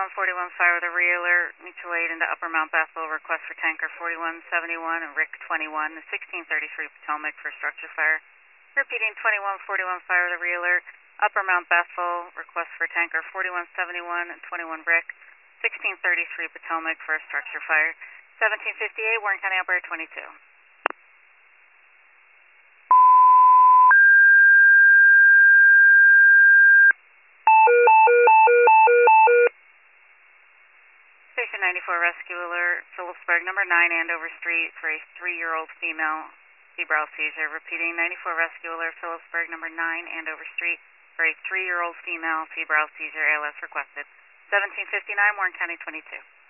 2141 fire with a re-alert, mutual aid into Upper Mount Bethel, request for tanker 4171 and Rick 21, 1633 Potomac for structure fire. Repeating 2141 fire with a re-alert, Upper Mount Bethel, request for tanker 4171 and 21 Rick, 1633 Potomac for structure fire. 1758 Warren County Operator 22. Station 94 rescue alert, Phillipsburg, number 9 Andover Street for a 3-year-old female febrile seizure. Repeating 94 rescue alert, Phillipsburg, number 9 Andover Street for a 3-year-old female febrile seizure. ALS requested. 1759 Warren County 22.